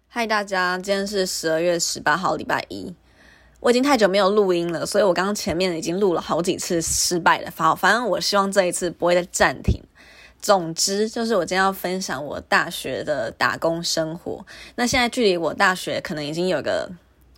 嗨大家，今天是12月18号礼拜一。我已经太久没有录音了，所以我刚刚前面已经录了好几次失败的发，反正我希望这一次不会再暂停。总之就是我今天要分享我大学的打工生活。那现在距离我大学可能已经有个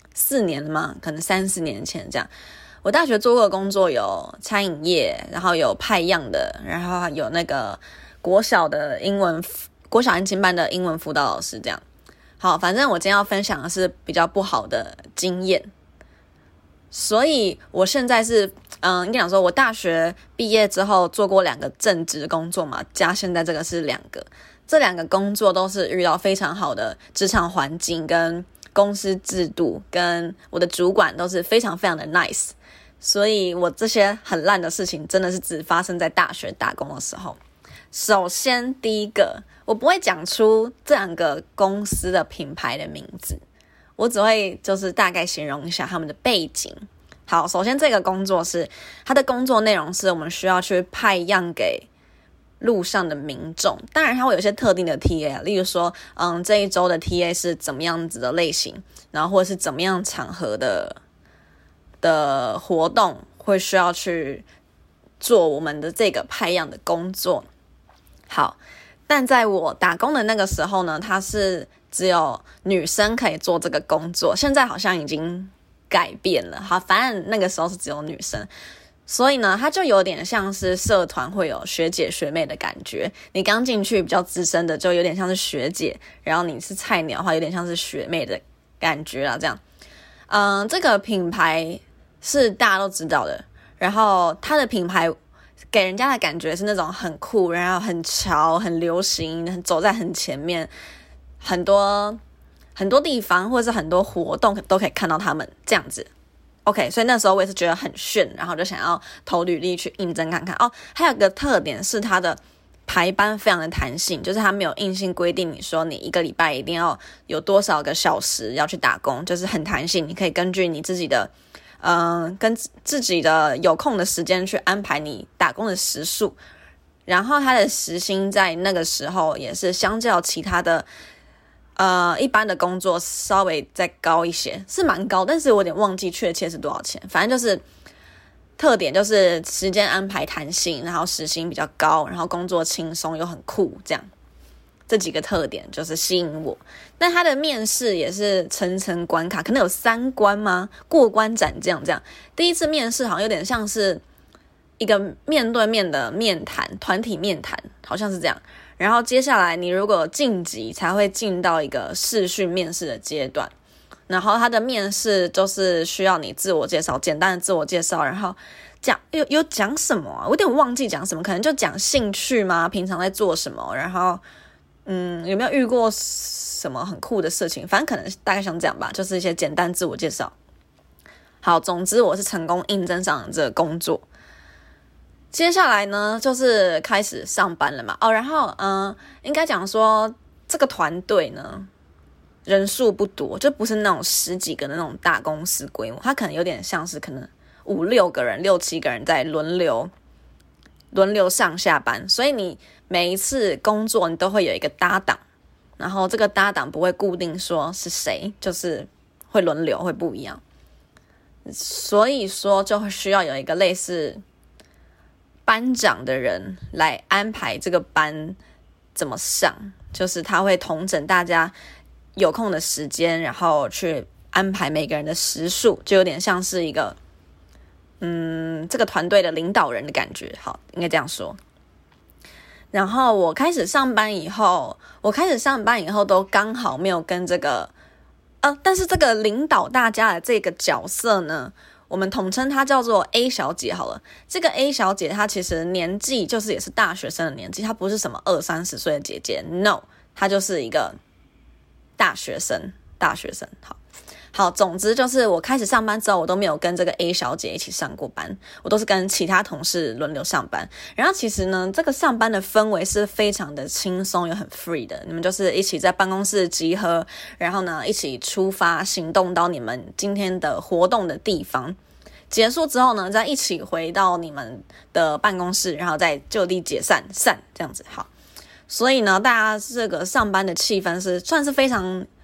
4年了嘛，可能3-4年前这样。我大学做过的工作有餐饮业，然后有派样的，然后有那个国小安亲班的英文辅导老师这样。好，反正我今天要分享的是比较不好的经验，所以我现在是应该讲说我大学毕业之后做过2个正职工作嘛，加现在这个是2个，这2个工作都是遇到非常好的职场环境跟公司制度，跟我的主管都是非常非常的 nice， 所以我这些很烂的事情真的是只发生在大学打工的时候。首先第一个，我不会讲出这2个公司的品牌的名字，我只会就是大概形容一下他们的背景。好，首先这个工作是它的工作内容是我们需要去派样给路上的民众，当然它会有一些特定的 TA， 例如说这一周的 TA 是怎么样子的类型，然后或者是怎么样场合的活动会需要去做我们的这个派样的工作。好，但在我打工的那个时候呢，它是只有女生可以做这个工作，现在好像已经改变了。好，反正那个时候是只有女生，所以呢，它就有点像是社团会有学姐学妹的感觉。你刚进去比较资深的，就有点像是学姐，然后你是菜鸟的话，有点像是学妹的感觉啦。这样，这个品牌是大家都知道的，然后它的品牌给人家的感觉是那种很酷，然后很潮，很流行，走在很前面，很多地方或者是很多活动都可以看到他们这样子。OK， 所以那时候我也是觉得很炫，然后就想要投履历去应征看看。还有个特点是它的排班非常的弹性，就是它没有硬性规定你说你1个礼拜一定要有多少个小时要去打工，就是很弹性，你可以根据你自己的跟自己的有空的时间去安排你打工的时数，然后他的时薪在那个时候也是相较其他的一般的工作稍微再高一些，是蛮高，但是我有点忘记确切是多少钱。反正就是特点就是时间安排弹性，然后时薪比较高，然后工作轻松又很酷，这样这几个特点就是吸引我。但他的面试也是层层关卡，可能有3关吗？过关斩将这样。第一次面试好像有点像是一个面对面的面谈，团体面谈，好像是这样。然后接下来你如果晋级才会进到一个视讯面试的阶段，然后他的面试就是需要你自我介绍，简单的自我介绍，然后有讲什么啊？我有点忘记讲什么，可能就讲兴趣吗？平常在做什么？然后有没有遇过什么很酷的事情？反正可能大概像这样吧，就是一些简单自我介绍。好，总之我是成功应征上这个工作。接下来呢，就是开始上班了嘛。然后应该讲说这个团队呢人数不多，就不是那种10几个的那种大公司规模，它可能有点像是可能5-6个人、6-7个人在轮流上下班，所以你每一次工作你都会有一个搭档，然后这个搭档不会固定说是谁，就是会轮流，会不一样。所以说就会需要有一个类似班长的人来安排这个班怎么上，就是他会统整大家有空的时间，然后去安排每个人的时数，就有点像是一个这个团队的领导人的感觉。好，应该这样说。然后我开始上班以后都刚好没有跟这个但是这个领导大家的这个角色呢，我们统称她叫做 A 小姐好了。这个 A 小姐她其实年纪就是也是大学生的年纪，她不是什么20-30岁的姐姐 ，no， 她就是一个大学生。好，总之就是我开始上班之后，我都没有跟这个 A 小姐一起上过班，我都是跟其他同事轮流上班。然后其实呢，这个上班的氛围是非常的轻松又很 free 的，你们就是一起在办公室集合，然后呢一起出发行动到你们今天的活动的地方，结束之后呢再一起回到你们的办公室，然后再就地解散这样子。好，所以呢大家这个上班的气氛是算是非常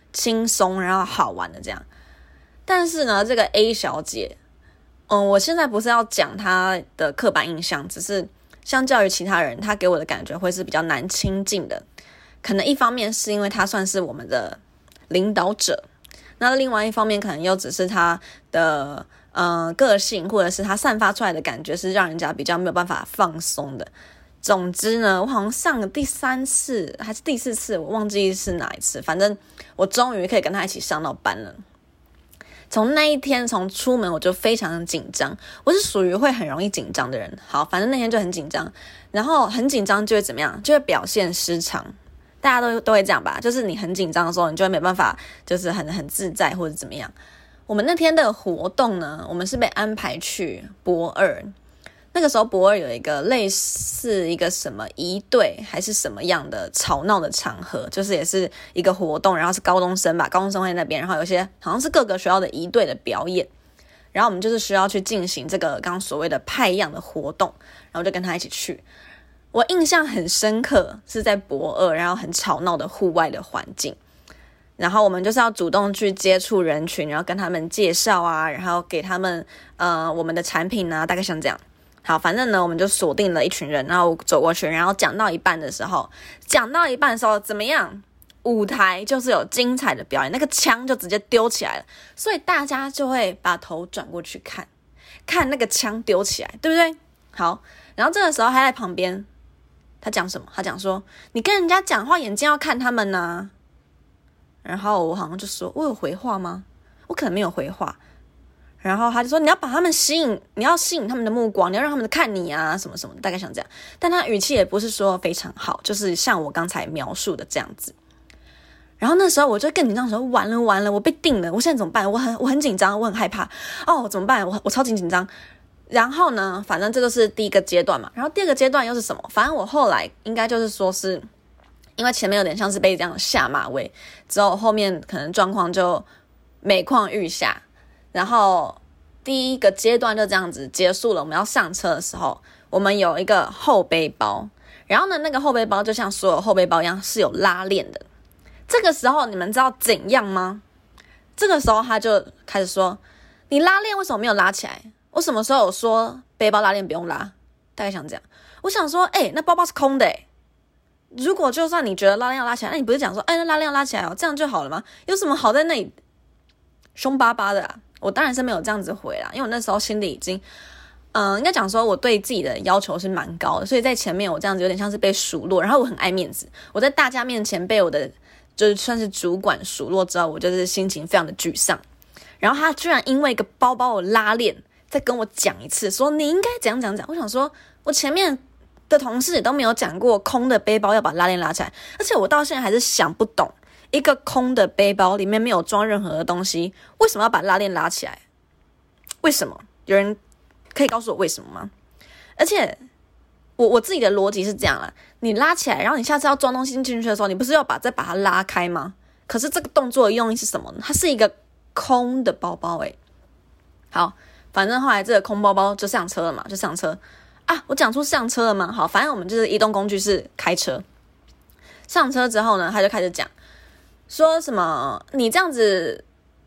轻松然后好玩的这样。但是呢，这个 A 小姐，我现在不是要讲她的刻板印象，只是相较于其他人，她给我的感觉会是比较难亲近的。可能一方面是因为她算是我们的领导者，那另外一方面可能又只是她的个性，或者是她散发出来的感觉是让人家比较没有办法放松的。总之呢，我好像上了第3次还是第4次，我忘记是哪一次，反正我终于可以跟她一起上到班了。从那一天从出门我就非常紧张，我是属于会很容易紧张的人。好，反正那天就很紧张，然后很紧张就会怎么样，就会表现失常。大家都会这样吧，就是你很紧张的时候，你就会没办法就是很自在或者怎么样。我们那天的活动呢，我们是被安排去博二，那个时候博二有一个类似一个什么仪队还是什么样的吵闹的场合，就是也是一个活动，然后是高中生吧，高中生会在那边，然后有些好像是各个学校的仪队的表演，然后我们就是需要去进行这个刚刚所谓的派样的活动，然后就跟他一起去。我印象很深刻，是在博二，然后很吵闹的户外的环境，然后我们就是要主动去接触人群，然后跟他们介绍啊，然后给他们我们的产品啊，大概像这样。好，反正呢，我们就锁定了一群人，然后走过去，然后讲到一半的时候，怎么样？舞台就是有精彩的表演，那个枪就直接丢起来了，所以大家就会把头转过去看那个枪丢起来，对不对？好，然后这个时候还在旁边。他讲什么？他讲说你跟人家讲话眼睛要看他们啊。然后我好像就说我有回话吗？我可能没有回话。然后他就说你要把他们吸引，你要吸引他们的目光，你要让他们看你啊什么什么的，大概像这样。但他语气也不是说非常好，就是像我刚才描述的这样子。然后那时候我就更紧张的时候，完了，我被定了，我现在怎么办？我很紧张，我很害怕怎么办？我超级紧张。然后呢，反正这就是第一个阶段嘛。然后第二个阶段又是什么？反正我后来应该就是说是因为前面有点像是被这样下马威，之后后面可能状况就每况愈下。然后第一个阶段就这样子结束了。我们要上车的时候，我们有一个后背包，然后呢，那个后背包就像所有后背包一样是有拉链的。这个时候你们知道怎样吗？这个时候他就开始说，你拉链为什么没有拉起来？我什么时候有说背包拉链不用拉？大概想这样。我想说那包包是空的如果就算你觉得拉链要拉起来，那你不是讲说那拉链要拉起来这样就好了吗？有什么好在那里凶巴巴的啊？我当然是没有这样子回啦，因为我那时候心里已经应该讲说我对自己的要求是蛮高的，所以在前面我这样子有点像是被数落，然后我很爱面子，我在大家面前被我的就是算是主管数落之后，我就是心情非常的沮丧。然后他居然因为一个包包的拉链再跟我讲一次，说你应该怎样怎样讲。我想说我前面的同事也都没有讲过空的背包要把拉链拉起来，而且我到现在还是想不懂，一个空的背包里面没有装任何的东西，为什么要把拉链拉起来？为什么？有人可以告诉我为什么吗？而且我自己的逻辑是这样啦，你拉起来，然后你下次要装东西进去的时候，你不是要再把它拉开吗？可是这个动作的用意是什么呢？它是一个空的包包好，反正后来这个空包包就上车了嘛，就上车啊！我讲出上车了吗？好，反正我们就是移动工具是开车。上车之后呢，他就开始讲说什么你这样子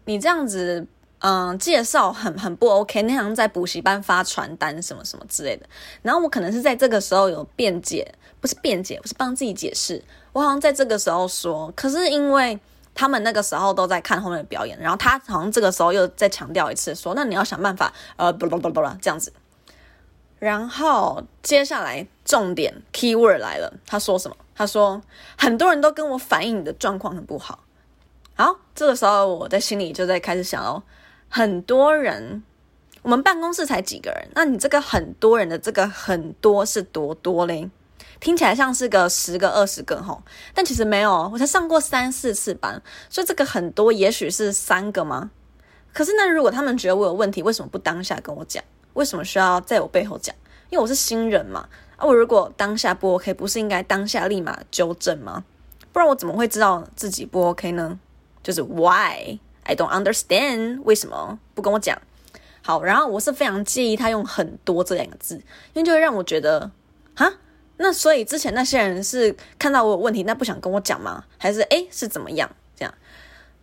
介绍很不 OK， 那样在补习班发传单什么什么之类的。然后我可能是在这个时候有辩解，不是辩解，我是帮自己解释。我好像在这个时候说，可是因为他们那个时候都在看后面的表演，然后他好像这个时候又再强调一次说，那你要想办法这样子。然后接下来重点 keyword 来了，他说什么？他说很多人都跟我反映你的状况很不好。好，这个时候我在心里就在开始想很多人，我们办公室才几个人，那你这个很多人的这个很多是多多嘞？听起来像是个10个20个但其实没有，我才上过3-4次班，所以这个很多也许是3个吗？可是那如果他们觉得我有问题，为什么不当下跟我讲？为什么需要在我背后讲？因为我是新人嘛，我如果当下不 OK， 不是应该当下立马纠正吗？不然我怎么会知道自己不 OK 呢？就是 why I don't understand， 为什么不跟我讲？好，然后我是非常介意他用很多这2个字，因为就会让我觉得那所以之前那些人是看到我有问题，那不想跟我讲吗？还是是怎么样这样？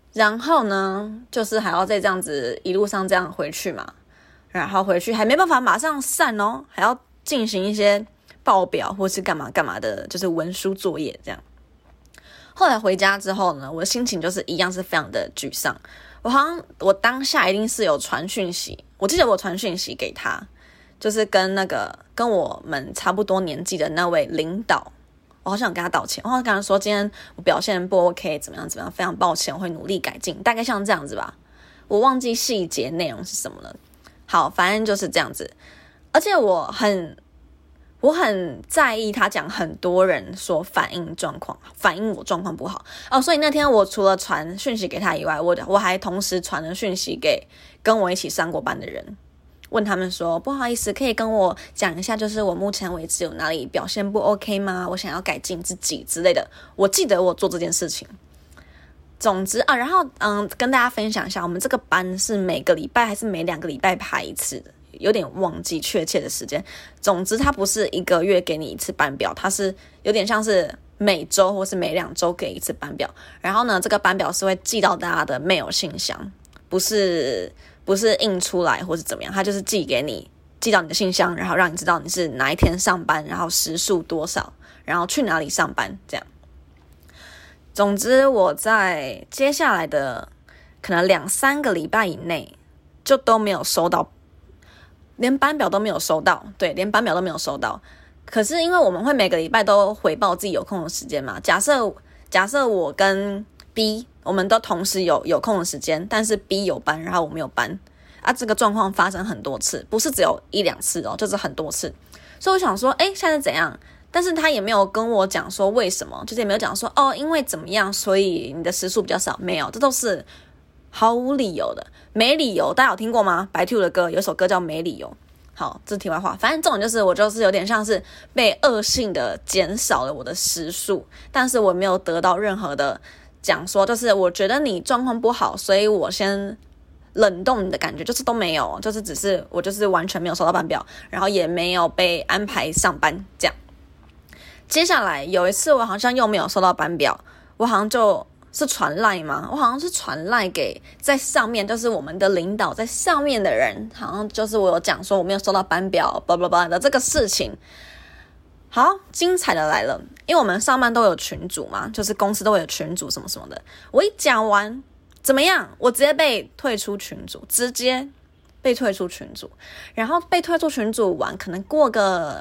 然后呢，就是还要再这样子一路上这样回去嘛，然后回去还没办法马上散哦，还要进行一些报表或是干嘛干嘛的，就是文书作业这样。后来回家之后呢，我的心情就是一样是非常的沮丧。我当下一定是有传讯息，我记得我传讯息给他，就是跟我们差不多年纪的那位领导，我好想跟他道歉，我好想跟他说今天我表现不 OK， 怎么样怎么样，非常抱歉，我会努力改进，大概像这样子吧。我忘记细节内容是什么了。好，反正就是这样子。而且我很在意他讲很多人说反映我状况不好哦，所以那天我除了传讯息给他以外，我还同时传了讯息给跟我一起上过班的人，问他们说不好意思，可以跟我讲一下，就是我目前为止有哪里表现不 OK 吗？我想要改进自己之类的。我记得我做这件事情。总之啊，然后跟大家分享一下，我们这个班是每个礼拜还是每2个礼拜排一次的，有点忘记确切的时间。总之它不是1个月给你一次班表，它是有点像是每周或是每2周给一次班表。然后呢，这个班表是会寄到大家的 mail 信箱，不是印出来或是怎么样，它就是寄到你的信箱，然后让你知道你是哪一天上班，然后时数多少，然后去哪里上班这样。总之我在接下来的可能2-3个礼拜以内就都没有收到，连班表都没有收到。对，连班表都没有收到。可是因为我们会每个礼拜都回报自己有空的时间嘛，假设我跟 B 我们都同时有空的时间，但是 B 有班，然后我没有班啊，这个状况发生很多次，不是只有1-2次哦，就是很多次。所以我想说现在怎样，但是他也没有跟我讲说为什么，就是也没有讲说因为怎么样所以你的时数比较少，没有，这都是毫无理由的，没理由。大家有听过吗？白兔的歌有一首歌叫没理由。好，这是题外话。反正重点就是我就是有点像是被恶性的减少了我的时数，但是我没有得到任何的讲说，就是我觉得你状况不好，所以我先冷冻你的感觉，就是都没有，就是只是我就是完全没有收到班表，然后也没有被安排上班这样。接下来有一次我好像又没有收到班表，我好像就是传赖吗？我好像是传赖给在上面，就是我们的领导在上面的人，好像就是我有讲说我没有收到班表blah blah blah的这个事情。好，精彩的来了，因为我们上班都有群组嘛，就是公司都会有群组什么什么的。我一讲完怎么样，我直接被退出群组，直接被退出群组。然后被退出群组完，可能过个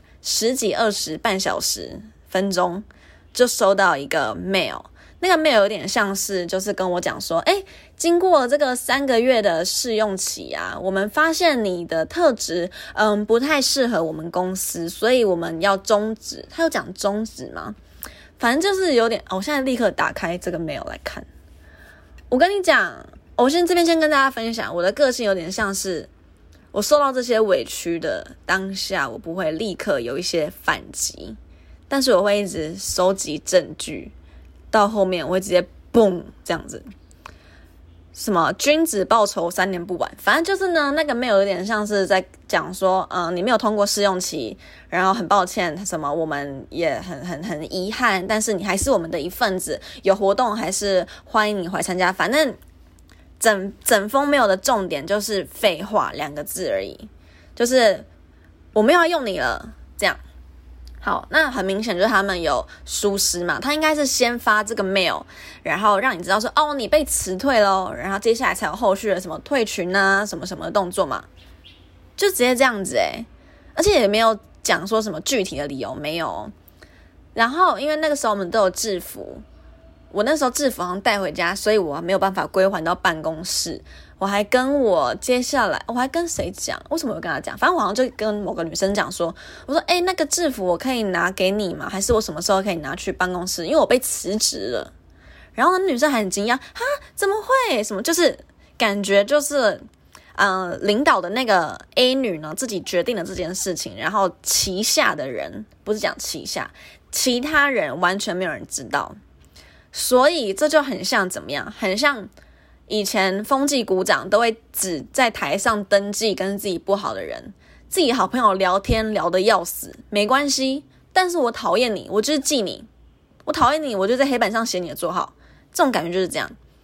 10几20半小时分钟，就收到一个 mail。那个 mail 有点像是就是跟我讲说，经过这个3个月的试用期啊，我们发现你的特质不太适合我们公司，所以我们要终止。他有讲终止吗？反正就是有点，我现在立刻打开这个 mail 来看。我跟你讲，我这边先跟大家分享，我的个性有点像是我受到这些委屈的当下，我不会立刻有一些反击，但是我会一直收集证据，到后面我会直接嘣这样子，什么君子报仇3年不晚。反正就是呢，那个mail有点像是在讲说你没有通过试用期，然后很抱歉什么，我们也很遗憾，但是你还是我们的一份子，有活动还是欢迎你回参加。反正整封mail的重点就是废话2个字而已，就是我没有要用你了这样。好，那很明显就是他们有疏失嘛，他应该是先发这个 mail， 然后让你知道说你被辞退咯，然后接下来才有后续的什么退群啊什么什么的动作嘛，就直接这样子而且也没有讲说什么具体的理由，没有。然后因为那个时候我们都有制服，我那时候制服好像带回家，所以我没有办法归还到办公室。我还跟谁讲？为什么我跟他讲？反正我好像就跟某个女生讲说，我说那个制服我可以拿给你吗？还是我什么时候可以拿去办公室？因为我被辞职了。然后那女生还很惊讶，怎么会？什么就是感觉就是领导的那个 A 女呢自己决定了这件事情，然后旗下的人，不是讲旗下，其他人完全没有人知道。所以这就很像怎么样？很像以前风纪股长都会只在台上登记跟自己不好的人，自己好朋友聊天聊得要死，没关系，但是我讨厌你，我就是记你，我讨厌你，我就在黑板上写你的座号，这种感觉就是这样。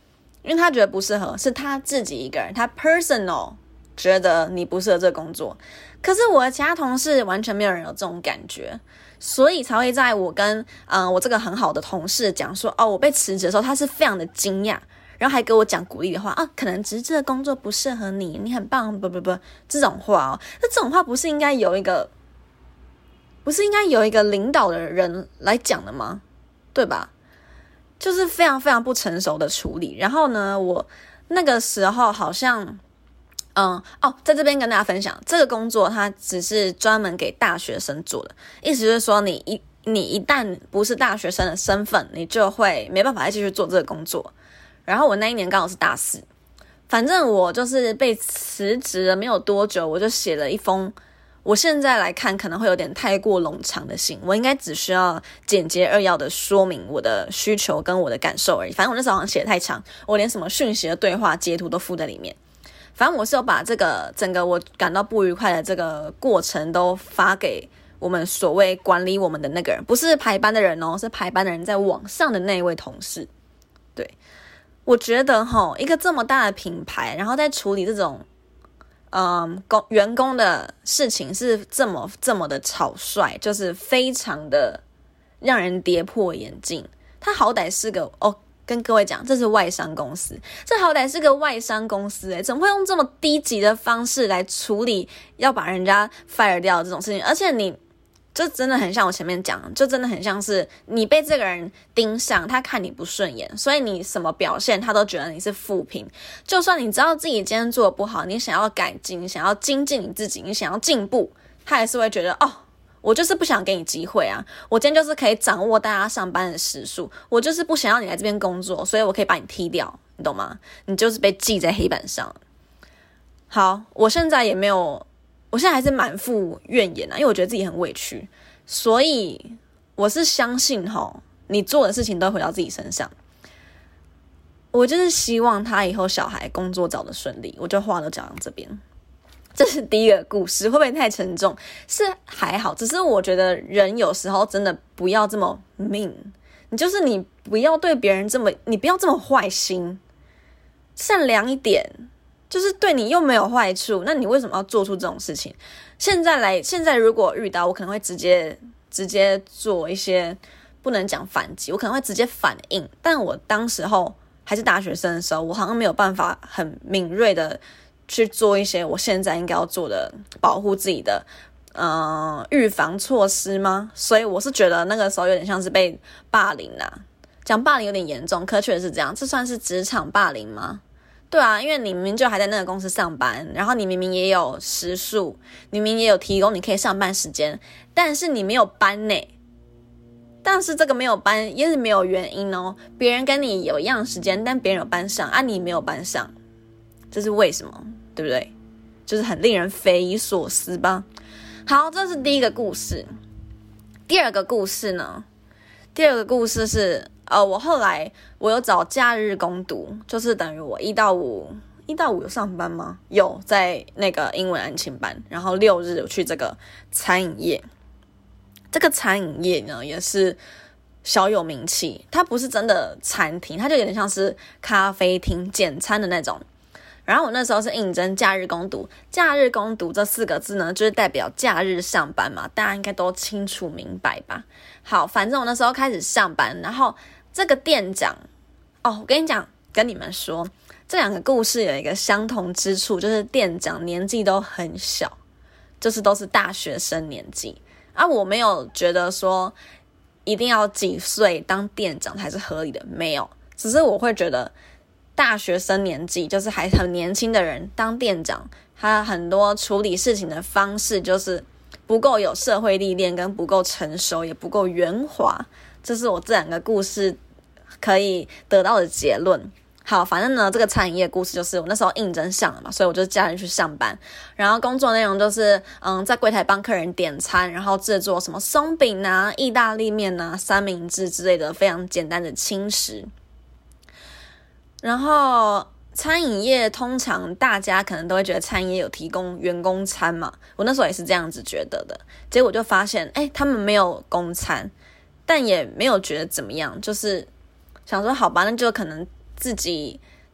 因为他觉得不适合，是他自己一个人，他 personal 觉得你不适合这个工作。可是我的其他同事完全没有人有这种感觉，所以才会在我跟我这个很好的同事讲说我被辞职的时候，他是非常的惊讶，然后还给我讲鼓励的话可能只是这个工作不适合你，你很棒，不这种话那这种话不是应该有一个领导的人来讲的吗？对吧？就是非常非常不成熟的处理。然后呢，我那个时候好像在这边跟大家分享，这个工作它只是专门给大学生做的，意思就是说你一旦不是大学生的身份，你就会没办法再继续做这个工作。然后我那一年刚好是大4，反正我就是被辞职了没有多久，我就写了一封我现在来看可能会有点太过冗长的信，我应该只需要简洁扼要的说明我的需求跟我的感受而已。反正我那时候好像写得太长，我连什么讯息的对话截图都附在里面。反正我是有把这个整个我感到不愉快的这个过程都发给我们所谓管理我们的那个人，不是排班的人是排班的人在网上的那一位同事。对，我觉得一个这么大的品牌，然后在处理这种员工的事情是这么的草率，就是非常的让人跌破眼镜。他好歹是个跟各位讲，这是外商公司，这好歹是个外商公司怎么会用这么低级的方式来处理要把人家 fire 掉这种事情？而且你就真的很像我前面讲，就真的很像是你被这个人盯上，他看你不顺眼，所以你什么表现他都觉得你是负评。就算你知道自己今天做的不好，你想要改进，你想要精进你自己，你想要进步，他还是会觉得我就是不想给你机会啊！我今天就是可以掌握大家上班的时数，我就是不想要你来这边工作，所以我可以把你踢掉，你懂吗？你就是被记在黑板上。好，我现在还是满腹怨言因为我觉得自己很委屈，所以我是相信你做的事情都回到自己身上。我就是希望他以后小孩工作找得顺利，我就话都讲到这边。这是第一个故事，会不会太沉重？是还好，只是我觉得人有时候真的不要这么mean，你不要对别人你不要这么坏心，善良一点，就是对你又没有坏处，那你为什么要做出这种事情？现在如果遇到，我可能会直接做一些，不能讲反击，我可能会直接反应，但我当时候还是大学生的时候，我好像没有办法很敏锐的去做一些我现在应该要做的保护自己的预防措施吗？所以我是觉得那个时候有点像是被霸凌啦，讲霸凌有点严重，可确实是这样。这算是职场霸凌吗？对啊，因为你明明就还在那个公司上班，然后你明明也有时数，你明明也有提供你可以上班时间，但是你没有班呢。但是这个没有班也是没有原因别人跟你有一样时间，但别人有班上你没有班上，这是为什么？对不对？就是很令人匪夷所思吧。好，这是第一个故事。第二个故事是我后来我有找假日工读，就是等于我1到5有上班吗？有，在那个英文安亲班，然后6日我去这个餐饮业。这个餐饮业呢也是小有名气，它不是真的餐厅，它就有点像是咖啡厅简餐的那种。然后我那时候是应征假日工读，假日工读这4个字呢，就是代表假日上班嘛，大家应该都清楚明白吧。好，反正我那时候开始上班，然后这个店长我跟你们说，这2个故事有一个相同之处，就是店长年纪都很小，就是都是大学生年纪我没有觉得说一定要几岁当店长才是合理的，没有，只是我会觉得大学生年纪就是还很年轻的人当店长，他很多处理事情的方式就是不够有社会历练，跟不够成熟，也不够圆滑。这是我这2个故事可以得到的结论。好，反正呢，这个餐饮业故事就是我那时候应征上了嘛，所以我就假日去上班，然后工作内容就是在柜台帮客人点餐，然后制作什么松饼意大利面三明治之类的非常简单的轻食。然后餐饮业通常大家可能都会觉得餐饮业有提供员工餐嘛，我那时候也是这样子觉得的，结果就发现他们没有公餐，但也没有觉得怎么样，就是想说好吧，那就可能自己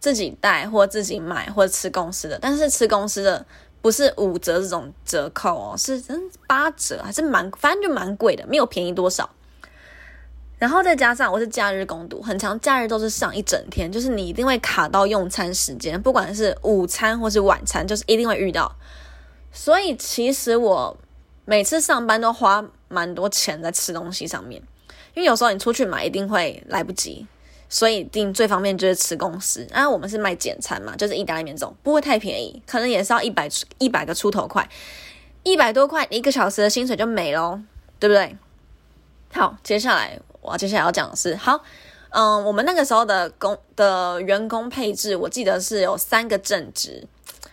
自己带或自己买或者吃公司的，但是吃公司的不是5折这种折扣哦，是8折，还是反正就蛮贵的，没有便宜多少。然后再加上我是假日工读，很常假日都是上一整天，就是你一定会卡到用餐时间，不管是午餐或是晚餐，就是一定会遇到。所以其实我每次上班都花蛮多钱在吃东西上面，因为有时候你出去买一定会来不及，所以一定最方便就是吃公司。然后我们是卖简餐嘛，就是意大利面这种，不会太便宜，可能也是要100个出头块，100多块1个小时的薪水就没咯，对不对？好，接下来要讲的是，我们那个时候的员工配置，我记得是有3个正职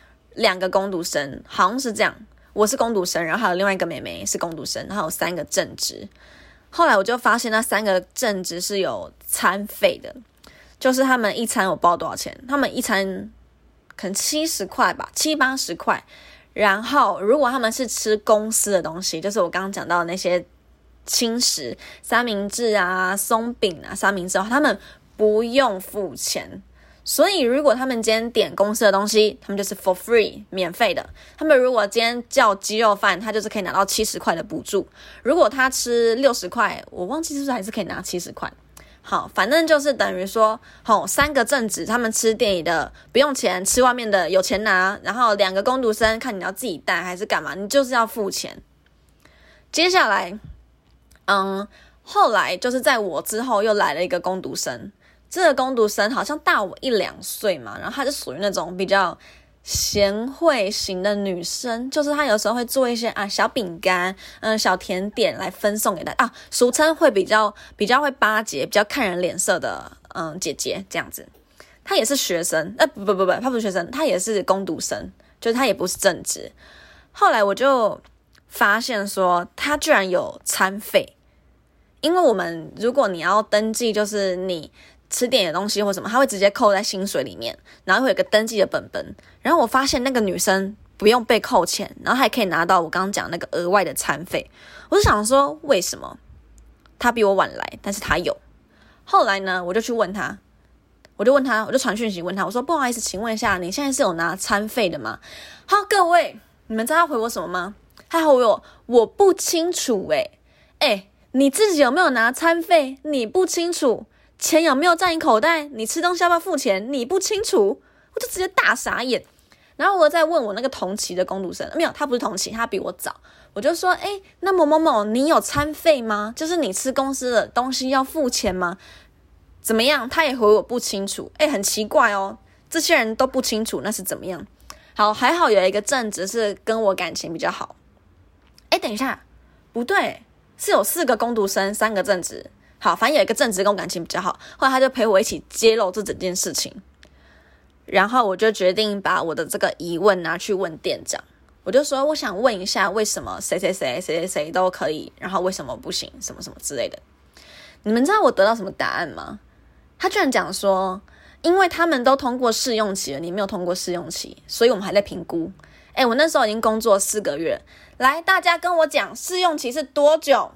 ，2个工读生，好像是这样。我是工读生，然后还有另外一个妹妹是工读生，然后有3个正职。后来我就发现那3个正职是有餐费的，就是他们一餐我不知道多少钱，他们一餐可能70块吧，70-80块。然后如果他们是吃公司的东西，就是我刚刚讲到的那些轻食，三明治啊、松饼啊、三明治，他们不用付钱。所以如果他们今天点公司的东西，他们就是 for free 免费的。他们如果今天叫鸡肉饭，他就是可以拿到70块的补助。如果他吃60块，我忘记是不是还是可以拿70块。好，反正就是等于说3个正职，他们吃店里的不用钱，吃外面的有钱拿，然后2个工读生，看你要自己带还是干嘛，你就是要付钱。接下来后来就是在我之后又来了一个工读生，这个工读生好像大我1-2岁嘛，然后她就属于那种比较贤惠型的女生，就是她有时候会做一些小饼干、小甜点来分送给大家俗称会比较会巴结、比较看人脸色的姐姐这样子。她也是学生，不，她不是学生，她也是工读生，就是她也不是正职。后来我就发现说，她居然有餐费。因为我们如果你要登记，就是你吃点的东西或什么，它会直接扣在薪水里面，然后会有一个登记的本本。然后我发现那个女生不用被扣钱，然后还可以拿到我刚刚讲那个额外的餐费。我就想说，为什么她比我晚来，但是她有？后来呢，我就去问她，我就传讯息问她，我说不好意思，请问一下，你现在是有拿餐费的吗？好，各位，你们知道她回我什么吗？她回我不清楚你自己有没有拿餐费？你不清楚，钱有没有在你口袋？你吃东西要不要付钱？你不清楚，我就直接大傻眼。然后我再问我那个同期的工读生，没有，他不是同期，他比我早。我就说，那某某某，你有餐费吗？就是你吃公司的东西要付钱吗？怎么样？他也回我不清楚。很奇怪哦，这些人都不清楚，那是怎么样？好，还好有一个正职是跟我感情比较好。等一下，不对。是有4个工读生，3个正职。好，反正有一个正职跟我感情比较好，后来他就陪我一起揭露这整件事情。然后我就决定把我的这个疑问拿去问店长，我就说我想问一下，为什么谁都可以，然后为什么不行，什么什么之类的。你们知道我得到什么答案吗？他居然讲说，因为他们都通过试用期了，你没有通过试用期，所以我们还在评估。我那时候已经工作4个月，来，大家跟我讲试用期是多久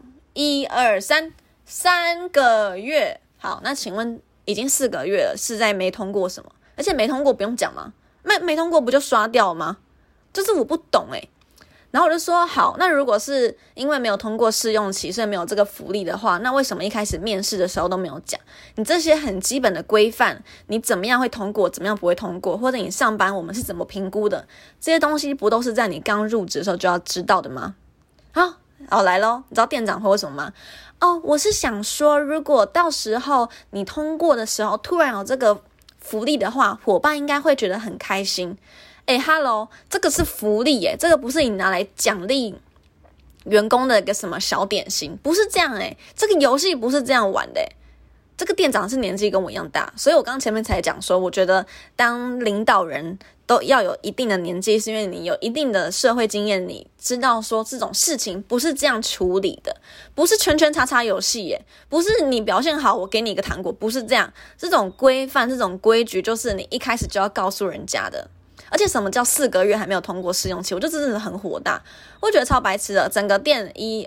？1、2、3个月。好，那请问已经4个月了，是在没通过什么？而且没通过不用讲吗？没通过不就刷掉吗？就是我不懂然后我就说好，那如果是因为没有通过试用期，所以没有这个福利的话，那为什么一开始面试的时候都没有讲？你这些很基本的规范，你怎么样会通过，怎么样不会通过，或者你上班我们是怎么评估的，这些东西不都是在你刚入职的时候就要知道的吗？好，来咯，你知道店长会什么吗？我是想说，如果到时候你通过的时候突然有这个福利的话，伙伴应该会觉得很开心。Hello， 这个是福利这个不是你拿来奖励员工的一个什么小点心，不是这样这个游戏不是这样玩的这个店长是年纪跟我一样大，所以我刚前面才讲说，我觉得当领导人都要有一定的年纪，是因为你有一定的社会经验，你知道说这种事情不是这样处理的，不是圈圈叉叉游戏不是你表现好我给你一个糖果，不是这样，这种规范这种规矩就是你一开始就要告诉人家的。 而且什么叫4个月还没有通过试用期，我就真的很火大，我觉得超白痴的。整个店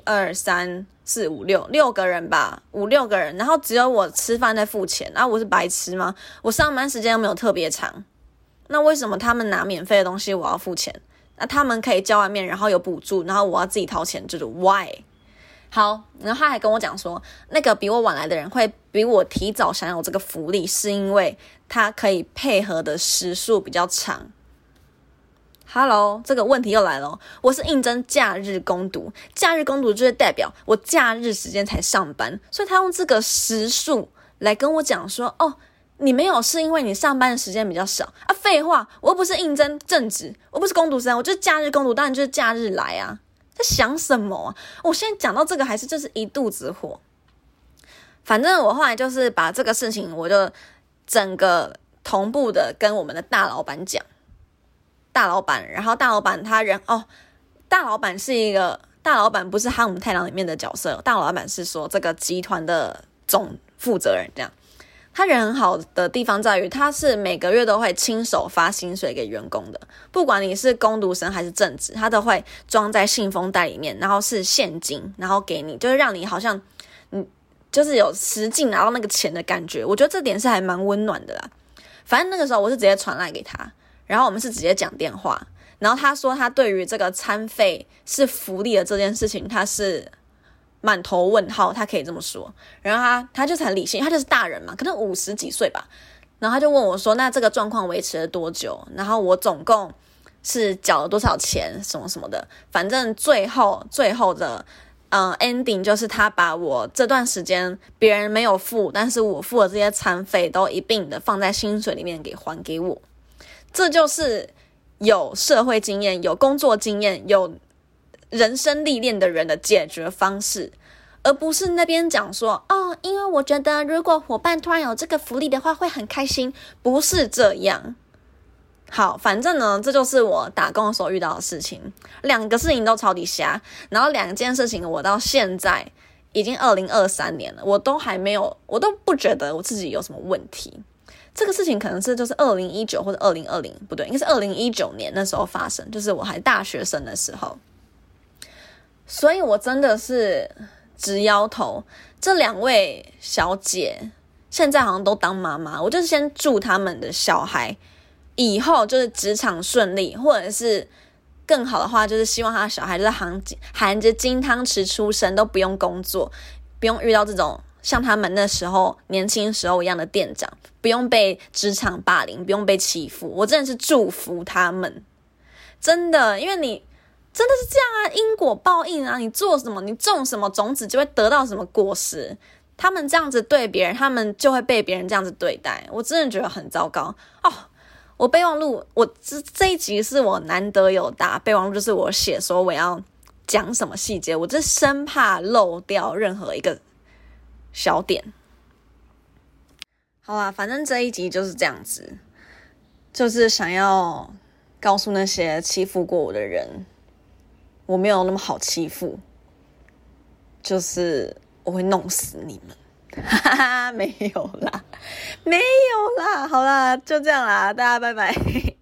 1、2、3、4、5、6个人吧，5、6个人，然后只有我吃饭在付钱，我是白痴吗？我上班时间又没有特别长，那为什么他们拿免费的东西我要付钱？那他们可以叫外面，然后有补助，然后我要自己掏钱，就是 why？ 好，然后他还跟我讲说，那个比我晚来的人会比我提早享有这个福利，是因为他可以配合的时数比较长。Hello， 这个问题又来了，我是应征假日工读，假日工读就是代表我假日时间才上班，所以他用这个时数来跟我讲说，你没有是因为你上班的时间比较少啊？废话，我又不是应征正职，我不是工读生，我就是假日工读，当然就是假日来啊！在想什么啊？我现在讲到这个还是就是一肚子火。反正我后来就是把这个事情，我就整个同步的跟我们的大老板讲，然后大老板他大老板是一个大老板，不是哈姆太郎里面的角色，大老板是说这个集团的总负责人这样。他人很好的地方在于，他是每个月都会亲手发薪水给员工的，不管你是工读生还是正职，他都会装在信封袋里面，然后是现金，然后给你，就是让你好像就是有实际拿到那个钱的感觉。我觉得这点是还蛮温暖的啦。反正那个时候我是直接传来给他，然后我们是直接讲电话，然后他说他对于这个餐费是福利的这件事情，他是满头问号，他可以这么说。然后他就是很理性，他就是大人嘛，可能50几岁吧。然后他就问我说，那这个状况维持了多久？然后我总共是缴了多少钱什么什么的。反正最后的ending 就是他把我这段时间别人没有付，但是我付的这些餐费都一并的放在薪水里面还给我。这就是有社会经验、有工作经验、有人生历练的人的解决方式，而不是那边讲说因为我觉得如果伙伴突然有这个福利的话会很开心，不是这样。好，反正呢，这就是我打工的时候遇到的事情，2个事情都超级瞎，然后2件事情我到现在已经2023年了，我都不觉得我自己有什么问题。这个事情可能是就是2019或者2020，不对，应该是2019年那时候发生，就是我还大学生的时候。所以我真的是直摇头，这2位小姐现在好像都当妈妈，我就是先祝他们的小孩以后就是职场顺利，或者是更好的话，就是希望他的小孩就是含着金汤匙出生，都不用工作，不用遇到这种像他们那时候年轻时候一样的店长，不用被职场霸凌，不用被欺负。我真的是祝福他们，真的，因为你真的是这样啊，因果报应啊，你做什么，你种什么种子就会得到什么果实。他们这样子对别人，他们就会被别人这样子对待，我真的觉得很糟糕我备忘录，我这一集是我难得有打备忘录，就是我写说我要讲什么细节，我就生怕漏掉任何一个小点。好啦，反正这一集就是这样子，就是想要告诉那些欺负过我的人，我没有那么好欺负，就是我会弄死你们。没有啦，好啦，就这样啦，大家拜拜。